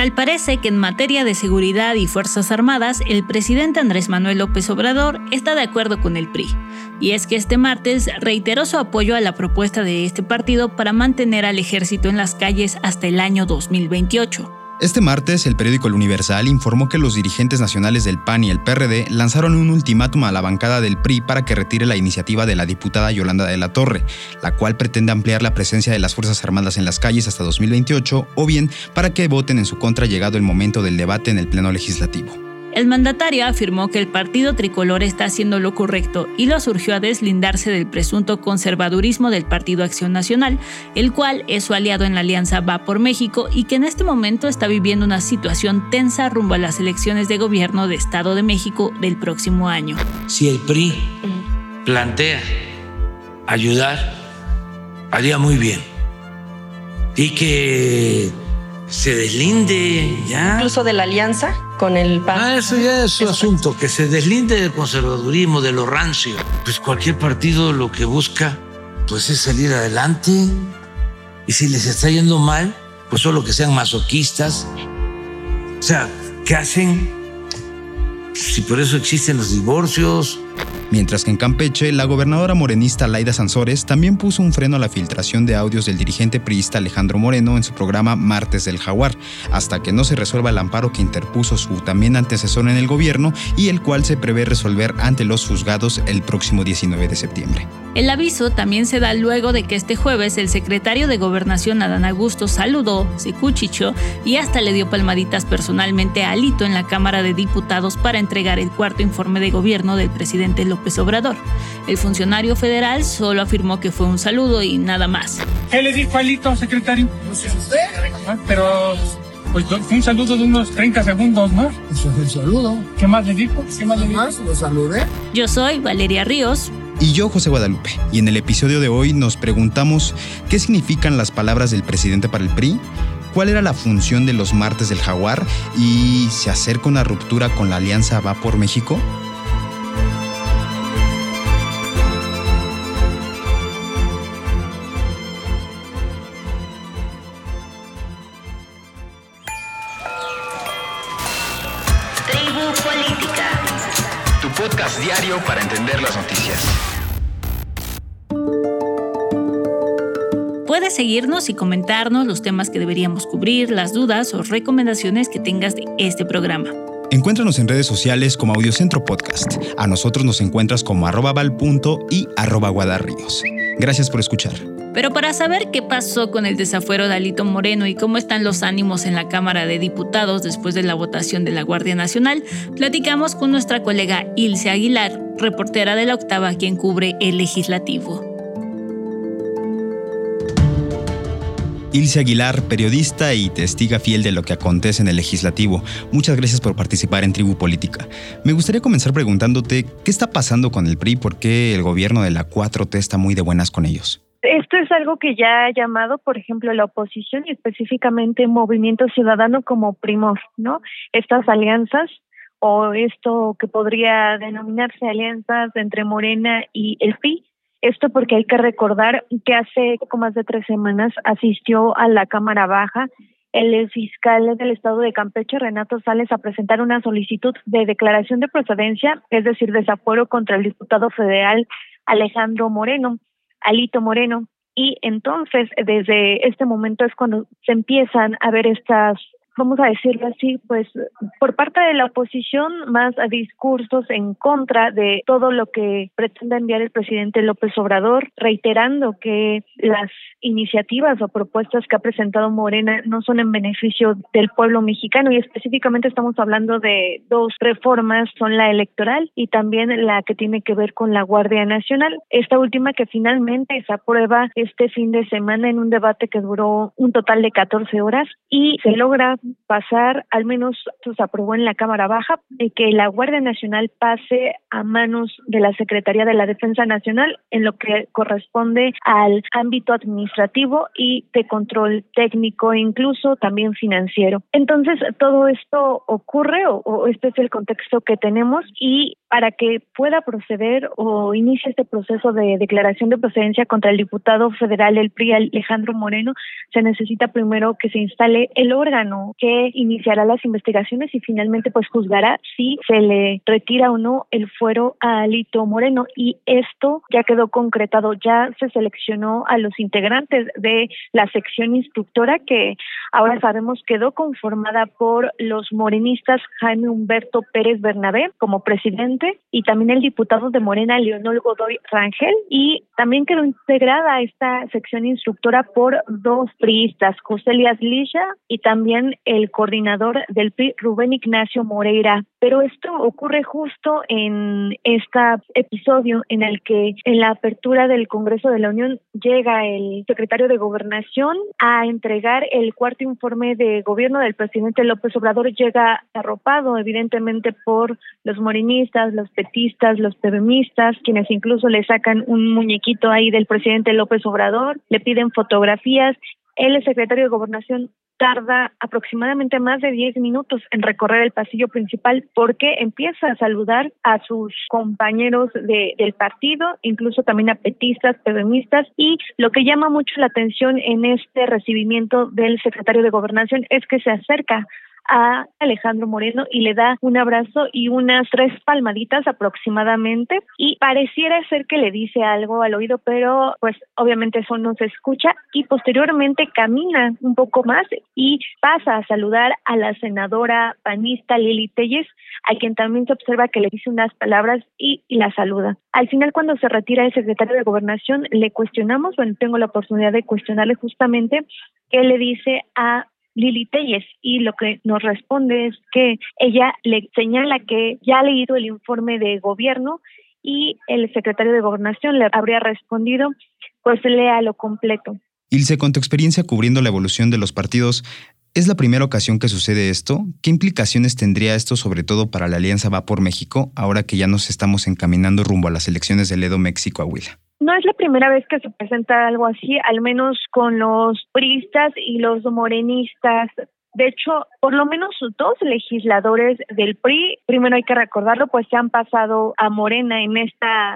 Tal parece que en materia de seguridad y Fuerzas Armadas, el presidente Andrés Manuel López Obrador está de acuerdo con el PRI. Y es que este martes reiteró su apoyo a la propuesta de este partido para mantener al ejército en las calles hasta el año 2028. Este martes, el periódico El Universal informó que los dirigentes nacionales del PAN y el PRD lanzaron un ultimátum a la bancada del PRI para que retire la iniciativa de la diputada Yolanda de la Torre, la cual pretende ampliar la presencia de las Fuerzas Armadas en las calles hasta 2028, o bien para que voten en su contra llegado el momento del debate en el Pleno Legislativo. El mandatario afirmó que el partido tricolor está haciendo lo correcto y lo urgió a deslindarse del presunto conservadurismo del Partido Acción Nacional, el cual es su aliado en la alianza Va por México y que en este momento está viviendo una situación tensa rumbo a las elecciones de gobierno de Estado de México del próximo año. Si el PRI plantea ayudar, haría muy bien. Y que se deslinde ya. Incluso de la alianza con el PAN. Eso ya es su asunto, que se deslinde del conservadurismo, de lo rancio. Pues cualquier partido lo que busca pues es salir adelante. Y si les está yendo mal, pues solo que sean masoquistas. O sea, ¿qué hacen? Si por eso existen los divorcios. Mientras que en Campeche, la gobernadora morenista Laida Sansores también puso un freno a la filtración de audios del dirigente priista Alejandro Moreno en su programa Martes del Jaguar, hasta que no se resuelva el amparo que interpuso su también antecesor en el gobierno y el cual se prevé resolver ante los juzgados el próximo 19 de septiembre. El aviso también se da luego de que este jueves el secretario de Gobernación Adán Augusto saludó, se cuchicheó y hasta le dio palmaditas personalmente a Alito en la Cámara de Diputados para entregar el cuarto informe de gobierno del presidente López Obrador. El funcionario federal solo afirmó que fue un saludo y nada más. ¿Qué le dijo Alito, secretario? No sé usted. Pero pues fue un saludo de unos 30 segundos, ¿no? Eso es el saludo. ¿Qué más le dijo? ¿Qué más le dijo? Lo saludé. Yo soy Valeria Ríos. Y yo, José Guadalupe. Y en el episodio de hoy nos preguntamos ¿qué significan las palabras del presidente para el PRI? ¿Cuál era la función de los Martes del Jaguar? ¿Y se acerca una ruptura con la alianza Va por México? Podcast diario para entender las noticias. Puedes seguirnos y comentarnos los temas que deberíamos cubrir, las dudas o recomendaciones que tengas de este programa. Encuéntranos en redes sociales como Audiocentro Podcast. A nosotros nos encuentras como @val.punto y @guadarríos. Gracias por escuchar. Pero para saber qué pasó con el desafuero de Alito Moreno y cómo están los ánimos en la Cámara de Diputados después de la votación de la Guardia Nacional, platicamos con nuestra colega Ilse Aguilar, reportera de La Octava, quien cubre el Legislativo. Ilse Aguilar, periodista y testiga fiel de lo que acontece en el Legislativo. Muchas gracias por participar en Tribu Política. Me gustaría comenzar preguntándote qué está pasando con el PRI, por qué el gobierno de la 4T está muy de buenas con ellos. Esto es algo que ya ha llamado, por ejemplo, la oposición y específicamente Movimiento Ciudadano como primor, ¿no? Estas alianzas o esto que podría denominarse alianzas entre Morena y el PRI. Esto porque hay que recordar que hace poco más de 3 semanas asistió a la Cámara Baja el fiscal del estado de Campeche, Renato Sales, a presentar una solicitud de declaración de procedencia, es decir, desafuero contra el diputado federal Alejandro Moreno. Alito Moreno, y entonces desde este momento es cuando se empiezan a ver estas, vamos a decirlo así, pues por parte de la oposición más discursos en contra de todo lo que pretende enviar el presidente López Obrador, reiterando que las iniciativas o propuestas que ha presentado Morena no son en beneficio del pueblo mexicano y específicamente estamos hablando de 2 reformas, son la electoral y también la que tiene que ver con la Guardia Nacional. Esta última que finalmente se aprueba este fin de semana en un debate que duró un total de 14 horas y se logra pasar, al menos se aprobó en la Cámara Baja, que la Guardia Nacional pase a manos de la Secretaría de la Defensa Nacional en lo que corresponde al ámbito administrativo y de control técnico e incluso también financiero. Entonces, todo esto ocurre o este es el contexto que tenemos y para que pueda proceder o inicie este proceso de declaración de procedencia contra el diputado federal del PRI, Alejandro Moreno, se necesita primero que se instale el órgano que iniciará las investigaciones y finalmente pues juzgará si se le retira o no el fuero a Alito Moreno. Y esto ya quedó concretado, ya se seleccionó a los integrantes de la sección instructora, que ahora sabemos quedó conformada por los morenistas Jaime Humberto Pérez Bernabé como presidente y también el diputado de Morena Leonel Godoy Rangel, y también quedó integrada esta sección instructora por 2 priistas, José Elías Lilla y también el coordinador del PRI, Rubén Ignacio Moreira. Pero esto ocurre justo en este episodio en el que en la apertura del Congreso de la Unión llega el secretario de Gobernación a entregar el cuarto informe de gobierno del presidente López Obrador. Llega arropado evidentemente por los morenistas, los petistas, los PBMistas, quienes incluso le sacan un muñequito ahí del presidente López Obrador, le piden fotografías. El secretario de Gobernación tarda aproximadamente más de 10 minutos en recorrer el pasillo principal porque empieza a saludar a sus compañeros del partido, incluso también a petistas, PBMistas, y lo que llama mucho la atención en este recibimiento del secretario de Gobernación es que se acerca a Alejandro Moreno y le da un abrazo y unas 3 palmaditas aproximadamente, y pareciera ser que le dice algo al oído, pero pues obviamente eso no se escucha, y posteriormente camina un poco más y pasa a saludar a la senadora panista Lili Téllez, a quien también se observa que le dice unas palabras y la saluda. Al final, cuando se retira el secretario de Gobernación, le cuestionamos, tengo la oportunidad de cuestionarle justamente qué le dice a Lili Téllez, y lo que nos responde es que ella le señala que ya ha leído el informe de gobierno y el secretario de Gobernación le habría respondido, pues lea lo completo. Ilse, con tu experiencia cubriendo la evolución de los partidos, ¿es la primera ocasión que sucede esto? ¿Qué implicaciones tendría esto sobre todo para la Alianza Va por México ahora que ya nos estamos encaminando rumbo a las elecciones del Edomex y Coahuila? No es la primera vez que se presenta algo así, al menos con los priistas y los morenistas. De hecho, por lo menos 2 legisladores del PRI, primero hay que recordarlo, pues se han pasado a Morena en esta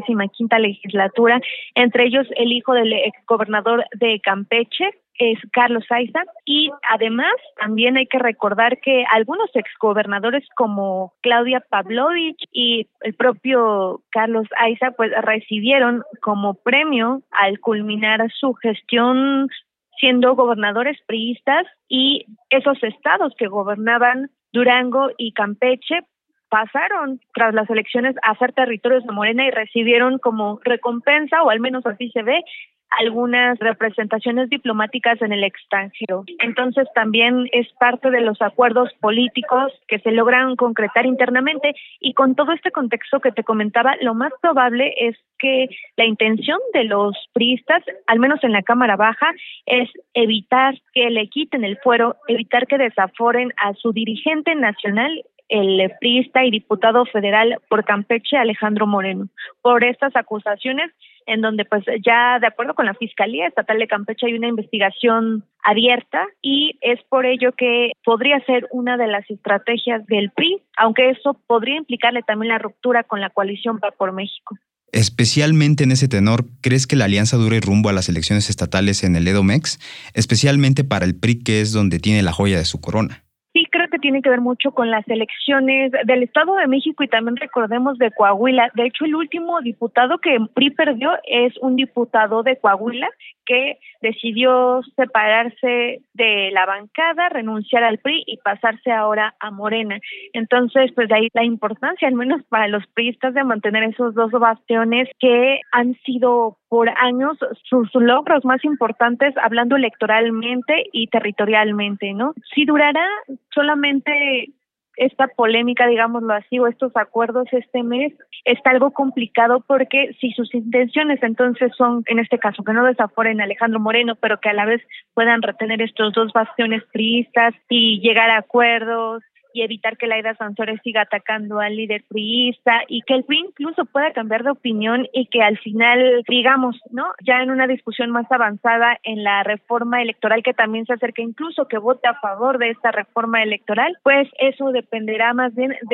65ª legislatura, entre ellos el hijo del exgobernador de Campeche, es Carlos Aiza, y además también hay que recordar que algunos exgobernadores como Claudia Pavlovich y el propio Carlos Aiza pues recibieron como premio al culminar su gestión siendo gobernadores priistas, y esos estados que gobernaban Durango y Campeche pasaron tras las elecciones a ser territorios de Morena y recibieron como recompensa, o al menos así se ve, algunas representaciones diplomáticas en el extranjero. Entonces también es parte de los acuerdos políticos que se logran concretar internamente, y con todo este contexto que te comentaba, lo más probable es que la intención de los priistas, al menos en la Cámara Baja, es evitar que le quiten el fuero, evitar que desaforen a su dirigente nacional, el priista y diputado federal por Campeche, Alejandro Moreno, por estas acusaciones en donde pues ya de acuerdo con la Fiscalía Estatal de Campeche hay una investigación abierta, y es por ello que podría ser una de las estrategias del PRI, aunque eso podría implicarle también la ruptura con la coalición Va por México. Especialmente en ese tenor, ¿crees que la alianza dure rumbo a las elecciones estatales en el Edomex? Especialmente para el PRI, que es donde tiene la joya de su corona. Sí, creo que tiene que ver mucho con las elecciones del Estado de México y también recordemos de Coahuila. De hecho, el último diputado que PRI perdió es un diputado de Coahuila que decidió separarse de la bancada, renunciar al PRI y pasarse ahora a Morena. Entonces, pues de ahí la importancia, al menos para los priistas, de mantener esos 2 bastiones que han sido por años sus logros más importantes, hablando electoralmente y territorialmente, ¿no? Si durará solamente esta polémica, digámoslo así, o estos acuerdos este mes, está algo complicado, porque si sus intenciones entonces son, en este caso, que no desaforen a Alejandro Moreno, pero que a la vez puedan retener estos 2 bastiones priistas y llegar a acuerdos y evitar que Laida Sansores siga atacando al líder priista, y que el PRI incluso pueda cambiar de opinión y que al final, digamos, ¿no?, ya en una discusión más avanzada en la reforma electoral, que también se acerque, incluso que vote a favor de esta reforma electoral, pues eso dependerá más bien de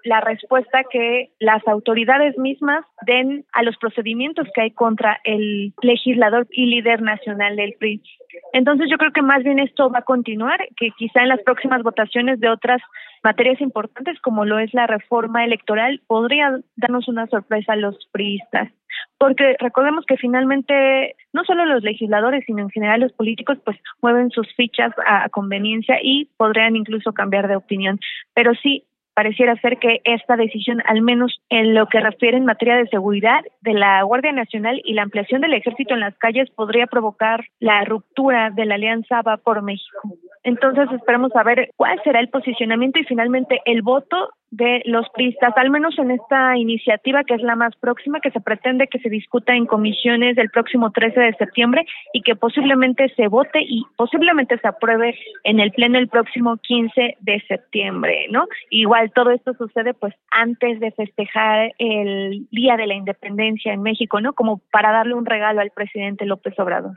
la respuesta que las autoridades mismas den a los procedimientos que hay contra el legislador y líder nacional del PRI. Entonces yo creo que más bien esto va a continuar, que quizá en las próximas votaciones de otras materias importantes como lo es la reforma electoral podría darnos una sorpresa a los priistas. Porque recordemos que finalmente no solo los legisladores, sino en general los políticos pues mueven sus fichas a conveniencia y podrían incluso cambiar de opinión. Pero sí, pareciera ser que esta decisión, al menos en lo que refiere en materia de seguridad de la Guardia Nacional y la ampliación del ejército en las calles, podría provocar la ruptura de la alianza Va por México. Entonces esperemos saber cuál será el posicionamiento y finalmente el voto de los priistas, al menos en esta iniciativa que es la más próxima, que se pretende que se discuta en comisiones el próximo 13 de septiembre y que posiblemente se vote y posiblemente se apruebe en el pleno el próximo 15 de septiembre, ¿no? Igual todo esto sucede pues antes de festejar el Día de la Independencia en México, ¿no? Como para darle un regalo al presidente López Obrador.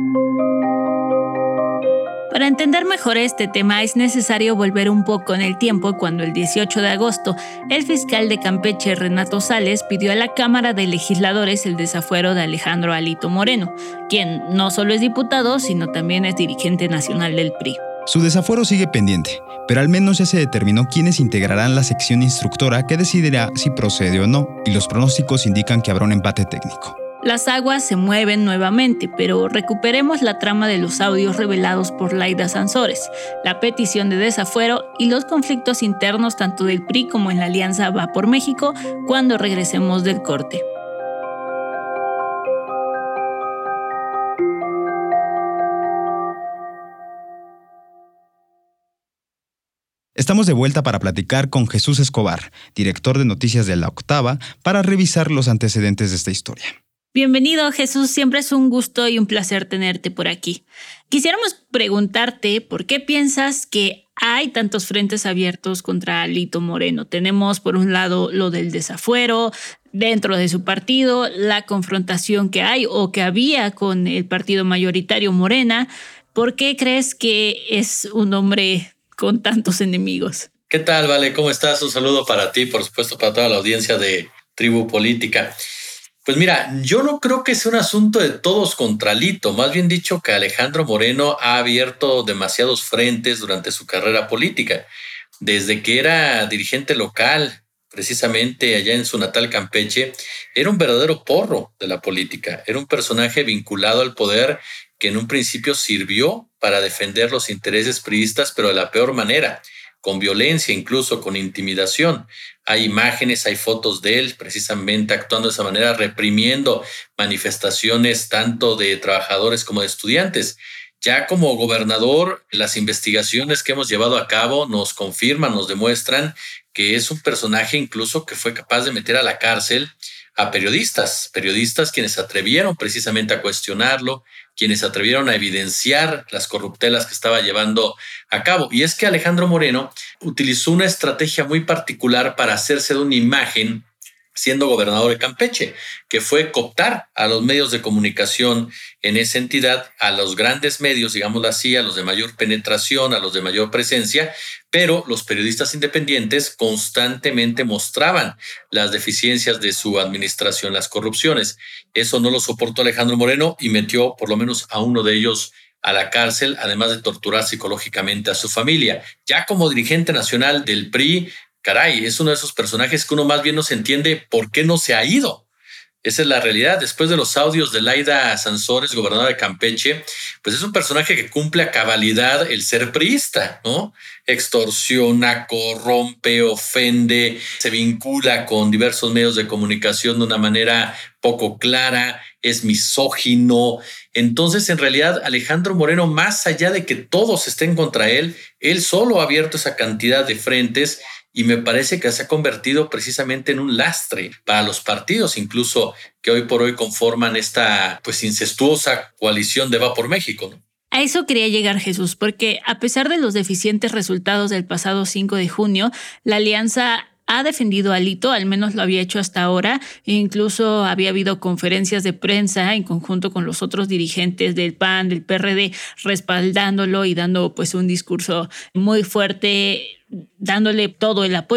Para entender mejor este tema es necesario volver un poco en el tiempo cuando el 18 de agosto el fiscal de Campeche, Renato Sales, pidió a la Cámara de Legisladores el desafuero de Alejandro Alito Moreno, quien no solo es diputado, sino también es dirigente nacional del PRI. Su desafuero sigue pendiente, pero al menos ya se determinó quiénes integrarán la sección instructora que decidirá si procede o no, y los pronósticos indican que habrá un empate técnico. Las aguas se mueven nuevamente, pero recuperemos la trama de los audios revelados por Laida Sansores, la petición de desafuero y los conflictos internos tanto del PRI como en la Alianza Va por México cuando regresemos del corte. Estamos de vuelta para platicar con Jesús Escobar, director de Noticias de La Octava, para revisar los antecedentes de esta historia. Bienvenido, Jesús. Siempre es un gusto y un placer tenerte por aquí. Quisiéramos preguntarte por qué piensas que hay tantos frentes abiertos contra Alito Moreno. Tenemos, por un lado, lo del desafuero dentro de su partido, la confrontación que hay o que había con el partido mayoritario Morena. ¿Por qué crees que es un hombre con tantos enemigos? ¿Qué tal, Vale? ¿Cómo estás? Un saludo para ti, por supuesto, para toda la audiencia de Tribu Política. Pues mira, yo no creo que sea un asunto de todos contra Alito. Más bien dicho que Alejandro Moreno ha abierto demasiados frentes durante su carrera política. Desde que era dirigente local, precisamente allá en su natal Campeche, era un verdadero porro de la política. Era un personaje vinculado al poder que en un principio sirvió para defender los intereses priistas, pero de la peor manera, con violencia, incluso con intimidación. Hay imágenes, hay fotos de él precisamente actuando de esa manera, reprimiendo manifestaciones tanto de trabajadores como de estudiantes. Ya como gobernador, las investigaciones que hemos llevado a cabo nos confirman, nos demuestran que es un personaje incluso que fue capaz de meter a la cárcel a periodistas quienes se atrevieron precisamente a cuestionarlo, quienes se atrevieron a evidenciar las corruptelas que estaba llevando a cabo. Y es que Alejandro Moreno utilizó una estrategia muy particular para hacerse de una imagen siendo gobernador de Campeche, que fue cooptar a los medios de comunicación en esa entidad, a los grandes medios, digámoslo así, a los de mayor penetración, a los de mayor presencia, pero los periodistas independientes constantemente mostraban las deficiencias de su administración, las corrupciones. Eso no lo soportó Alejandro Moreno y metió por lo menos a uno de ellos a la cárcel, además de torturar psicológicamente a su familia. Ya como dirigente nacional del PRI, caray, es uno de esos personajes que uno más bien no se entiende por qué no se ha ido. Esa es la realidad. Después de los audios de Laida Sansores, gobernadora de Campeche, pues es un personaje que cumple a cabalidad el ser priista, ¿no? Extorsiona, corrompe, ofende, se vincula con diversos medios de comunicación de una manera poco clara, es misógino. Entonces, en realidad, Alejandro Moreno, más allá de que todos estén contra él solo ha abierto esa cantidad de frentes y me parece que se ha convertido precisamente en un lastre para los partidos, incluso que hoy por hoy conforman esta pues incestuosa coalición de Va por México, ¿no? A eso quería llegar, Jesús, porque a pesar de los deficientes resultados del pasado 5 de junio, la alianza ha defendido a Alito, al menos lo había hecho hasta ahora, e incluso había habido conferencias de prensa en conjunto con los otros dirigentes del PAN, del PRD, respaldándolo y dando pues un discurso muy fuerte, dándole todo el apoyo.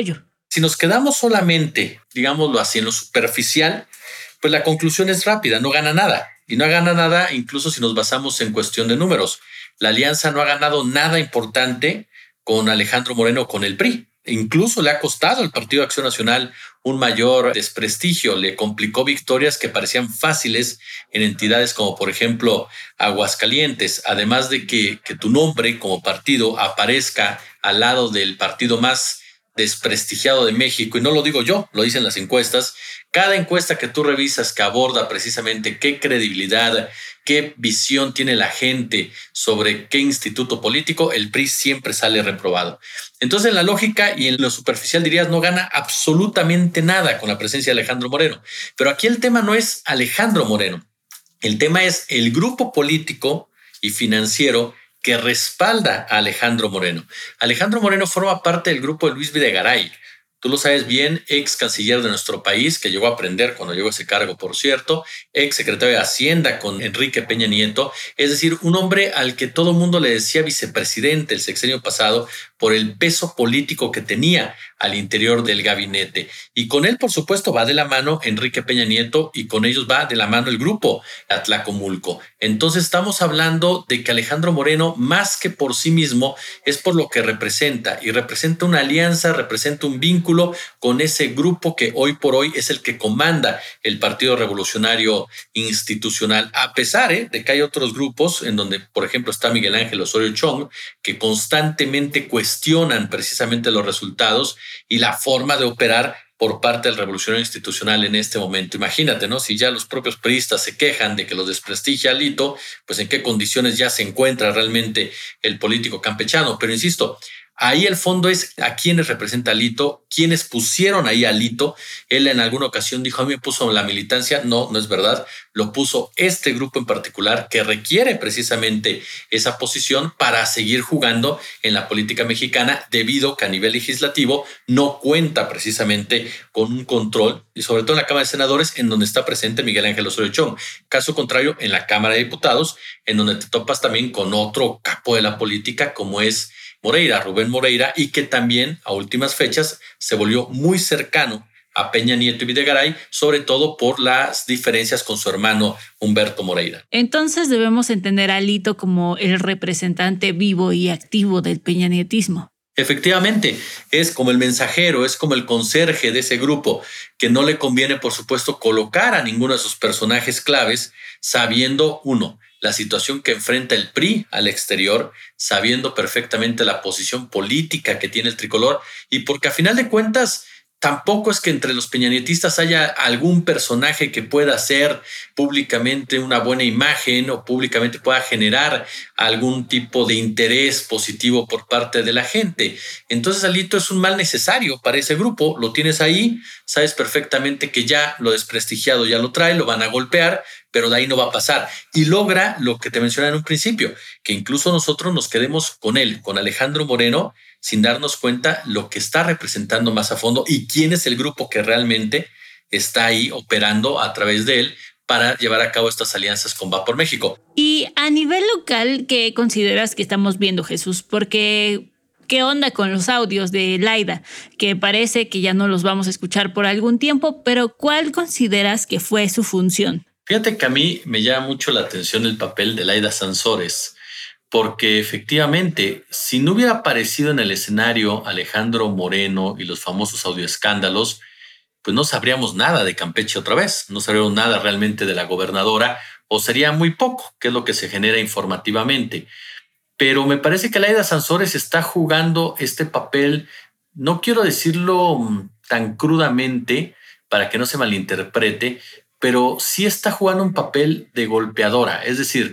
Si nos quedamos solamente, digámoslo así, en lo superficial, pues la conclusión es rápida, no gana nada. Y no gana nada incluso si nos basamos en cuestión de números. La alianza no ha ganado nada importante con Alejandro Moreno, con el PRI. Incluso le ha costado al Partido de Acción Nacional un mayor desprestigio, le complicó victorias que parecían fáciles en entidades como por ejemplo Aguascalientes, además de que tu nombre como partido aparezca al lado del partido más desprestigiado de México, y no lo digo yo, lo dicen las encuestas. Cada encuesta que tú revisas que aborda precisamente qué credibilidad, qué visión tiene la gente sobre qué instituto político, el PRI siempre sale reprobado. Entonces, en la lógica y en lo superficial dirías, no gana absolutamente nada con la presencia de Alejandro Moreno. Pero aquí el tema no es Alejandro Moreno. El tema es el grupo político y financiero que respalda a Alejandro Moreno. Alejandro Moreno forma parte del grupo de Luis Videgaray. Tú lo sabes bien, ex canciller de nuestro país, que llegó a aprender cuando llegó a ese cargo, por cierto, ex secretario de Hacienda con Enrique Peña Nieto, es decir, un hombre al que todo el mundo le decía vicepresidente el sexenio pasado por el peso político que tenía al interior del gabinete. Y con él, por supuesto, va de la mano Enrique Peña Nieto y con ellos va de la mano el grupo Atlacomulco. Entonces estamos hablando de que Alejandro Moreno, más que por sí mismo, es por lo que representa, y representa una alianza, representa un vínculo con ese grupo que hoy por hoy es el que comanda el Partido Revolucionario Institucional, a pesar de que hay otros grupos en donde, por ejemplo, está Miguel Ángel Osorio Chong, que constantemente cuestionan precisamente los resultados y la forma de operar por parte del Revolucionario Institucional en este momento. Imagínate, ¿no? Si ya los propios priistas se quejan de que los desprestigia Alito, pues en qué condiciones ya se encuentra realmente el político campechano. Pero insisto, ahí el fondo es a quienes representa Alito, quienes pusieron ahí a Alito. Él en alguna ocasión dijo, a mí me puso la militancia. No, no es verdad. Lo puso este grupo en particular que requiere precisamente esa posición para seguir jugando en la política mexicana, debido que a nivel legislativo no cuenta precisamente con un control, y sobre todo en la Cámara de Senadores, en donde está presente Miguel Ángel Osorio Chong. Caso contrario, en la Cámara de Diputados, en donde te topas también con otro capo de la política como es Moreira, Rubén Moreira, y que también a últimas fechas se volvió muy cercano a Peña Nieto y Videgaray, sobre todo por las diferencias con su hermano Humberto Moreira. Entonces debemos entender a Alito como el representante vivo y activo del peñanietismo. Efectivamente, es como el mensajero, es como el conserje de ese grupo, que no le conviene, por supuesto, colocar a ninguno de sus personajes claves, sabiendo, uno, la situación que enfrenta el PRI al exterior, sabiendo perfectamente la posición política que tiene el tricolor, y porque a final de cuentas tampoco es que entre los peñanietistas haya algún personaje que pueda hacer públicamente una buena imagen o públicamente pueda generar algún tipo de interés positivo por parte de la gente. Entonces Alito es un mal necesario para ese grupo. Lo tienes ahí, sabes perfectamente que ya lo desprestigiado ya lo trae, lo van a golpear, pero de ahí no va a pasar. Y logra lo que te mencioné en un principio, que incluso nosotros nos quedemos con él, con Alejandro Moreno, sin darnos cuenta lo que está representando más a fondo y quién es el grupo que realmente está ahí operando a través de él para llevar a cabo estas alianzas con Va por México. Y a nivel local, ¿qué consideras que estamos viendo, Jesús? Porque ¿qué onda con los audios de Laida? Que parece que ya no los vamos a escuchar por algún tiempo, pero ¿cuál consideras que fue su función? Fíjate que a mí me llama mucho la atención el papel de Laida Sansores, porque efectivamente, si no hubiera aparecido en el escenario Alejandro Moreno y los famosos audioescándalos, pues no sabríamos nada de Campeche otra vez, no sabríamos nada realmente de la gobernadora, o sería muy poco, que es lo que se genera informativamente. Pero me parece que Laida Sansores está jugando este papel, no quiero decirlo tan crudamente para que no se malinterprete, pero sí está jugando un papel de golpeadora, es decir,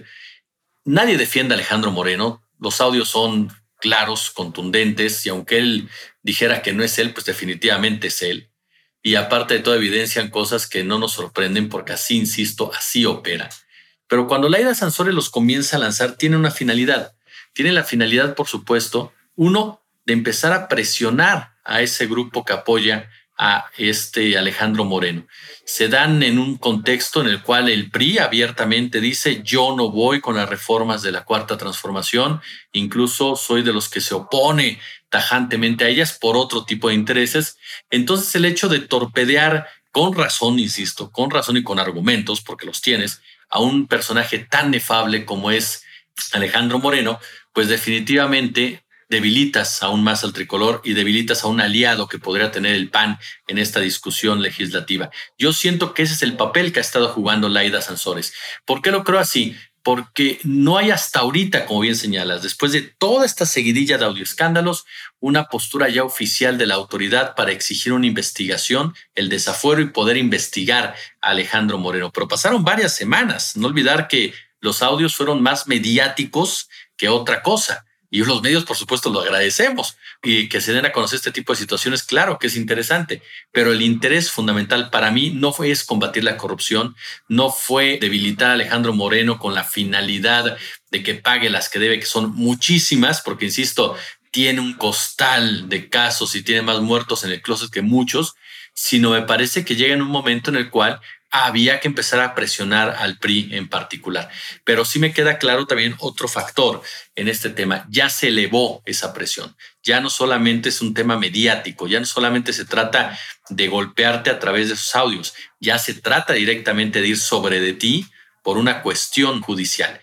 nadie defiende a Alejandro Moreno. Los audios son claros, contundentes, y aunque él dijera que no es él, pues definitivamente es él. Y aparte de toda evidencian cosas que no nos sorprenden porque así, insisto, así opera. Pero cuando Laida Sansores los comienza a lanzar, tiene una finalidad. Tiene la finalidad, por supuesto, uno, de empezar a presionar a ese grupo que apoya a Alejandro Moreno. Se dan en un contexto en el cual el PRI abiertamente dice: yo no voy con las reformas de la Cuarta Transformación, incluso soy de los que se opone tajantemente a ellas por otro tipo de intereses. Entonces el hecho de torpedear con razón, insisto, con razón y con argumentos, porque los tienes, a un personaje tan nefable como es Alejandro Moreno, pues definitivamente debilitas aún más al tricolor y debilitas a un aliado que podría tener el PAN en esta discusión legislativa. Yo siento que ese es el papel que ha estado jugando Laida Sansores. ¿Por qué lo creo así? Porque no hay hasta ahorita, como bien señalas, después de toda esta seguidilla de audioescándalos, una postura ya oficial de la autoridad para exigir una investigación, el desafuero y poder investigar a Alejandro Moreno. Pero pasaron varias semanas. No olvidar que los audios fueron más mediáticos que otra cosa. Y los medios, por supuesto, lo agradecemos. Y que se den a conocer este tipo de situaciones, claro que es interesante. Pero el interés fundamental para mí no fue combatir la corrupción, no fue debilitar a Alejandro Moreno con la finalidad de que pague las que debe, que son muchísimas, porque, insisto, tiene un costal de casos y tiene más muertos en el closet que muchos, sino me parece que llega en un momento en el cual había que empezar a presionar al PRI en particular. Pero sí me queda claro también otro factor en este tema. Ya se elevó esa presión. Ya no solamente es un tema mediático, ya no solamente se trata de golpearte a través de esos audios, ya se trata directamente de ir sobre de ti por una cuestión judicial.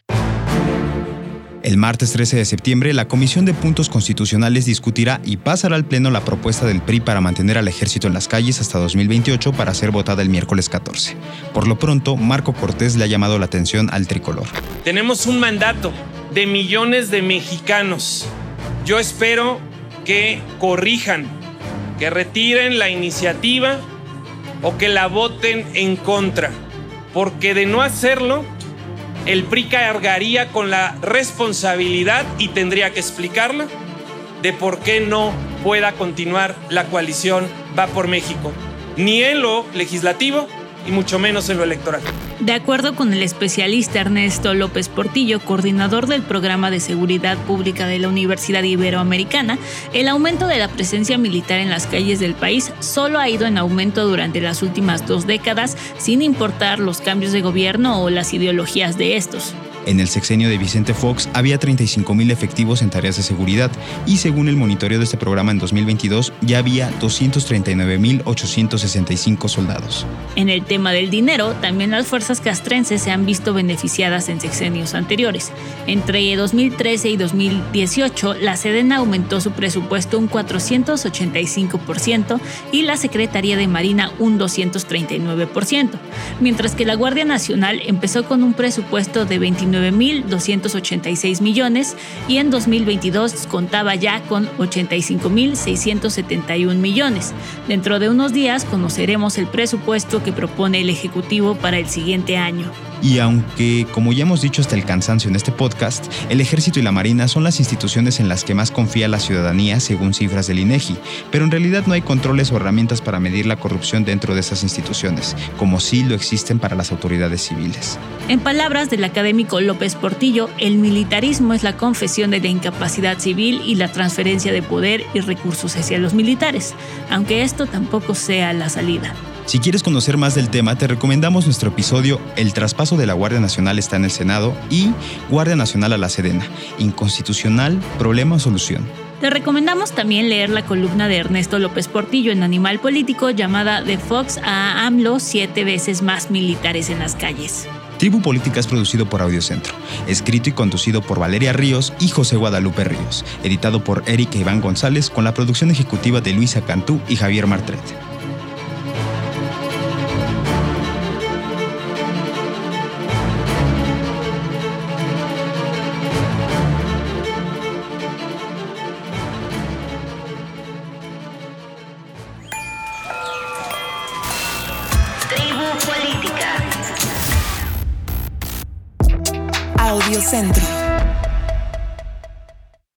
El martes 13 de septiembre, la Comisión de Puntos Constitucionales discutirá y pasará al Pleno la propuesta del PRI para mantener al ejército en las calles hasta 2028 para ser votada el miércoles 14. Por lo pronto, Marco Cortés le ha llamado la atención al tricolor. Tenemos un mandato de millones de mexicanos. Yo espero que corrijan, que retiren la iniciativa o que la voten en contra, porque de no hacerlo, el PRI cargaría con la responsabilidad y tendría que explicarla de por qué no pueda continuar la coalición Va por México, ni en lo legislativo y mucho menos en lo electoral. De acuerdo con el especialista Ernesto López Portillo, coordinador del Programa de Seguridad Pública de la Universidad Iberoamericana, el aumento de la presencia militar en las calles del país solo ha ido en aumento durante las últimas 2 décadas, sin importar los cambios de gobierno o las ideologías de estos. En el sexenio de Vicente Fox había 35,000 efectivos en tareas de seguridad y según el monitoreo de este programa en 2022 ya había 239,865 soldados. En el tema del dinero, también las fuerzas castrenses se han visto beneficiadas en sexenios anteriores. Entre 2013 y 2018, la Sedena aumentó su presupuesto un 485% y la Secretaría de Marina un 239%, mientras que la Guardia Nacional empezó con un presupuesto de 29,286 millones y en 2022 contaba ya con 85,671 millones. Dentro de unos días conoceremos el presupuesto que propone el Ejecutivo para el siguiente año. Y aunque, como ya hemos dicho hasta el cansancio en este podcast, el Ejército y la Marina son las instituciones en las que más confía la ciudadanía según cifras del INEGI, pero en realidad no hay controles o herramientas para medir la corrupción dentro de esas instituciones, como sí lo existen para las autoridades civiles. En palabras del académico López Portillo, el militarismo es la confesión de la incapacidad civil y la transferencia de poder y recursos hacia los militares, aunque esto tampoco sea la salida. Si quieres conocer más del tema, te recomendamos nuestro episodio El traspaso de la Guardia Nacional está en el Senado y Guardia Nacional a la Sedena, inconstitucional, problema o solución. Te recomendamos también leer la columna de Ernesto López Portillo en Animal Político llamada De Fox a AMLO, 7 veces más militares en las calles. Tribu Política es producido por Audiocentro, escrito y conducido por Valeria Ríos y José Guadalupe Ríos, editado por Erika Iván González con la producción ejecutiva de Luisa Cantú y Javier Martret. Audiocentro.